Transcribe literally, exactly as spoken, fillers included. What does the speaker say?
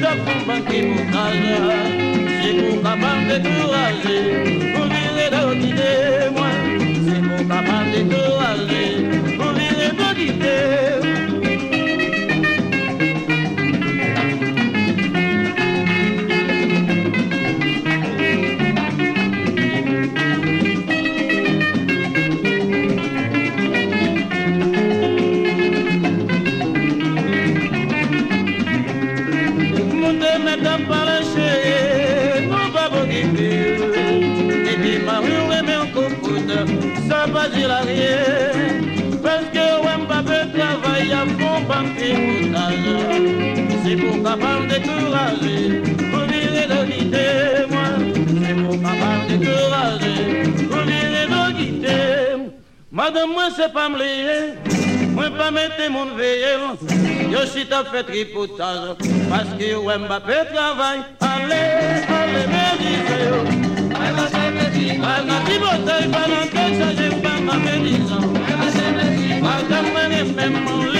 pour banquer mon âge. C'est pour capable de décourager, pour virer de l'idée, moi. C'est pour capable de décourager, pour virer de l'idée. Ça va dire à rien, parce que ouais, papa travaille à fond, banquier montage. C'est pour capable de décourager, pour virer de l'idée, moi. C'est pour capable de décourager, pour virer de l'idée. Madame, moi, c'est pas me lier, moi, pas mettre mon veillé. Yo, si t'as fait tripotage, parce que ouais, papa travaille. Allez, allez, me dis, Agati botei para que se lleva a medida. Agati me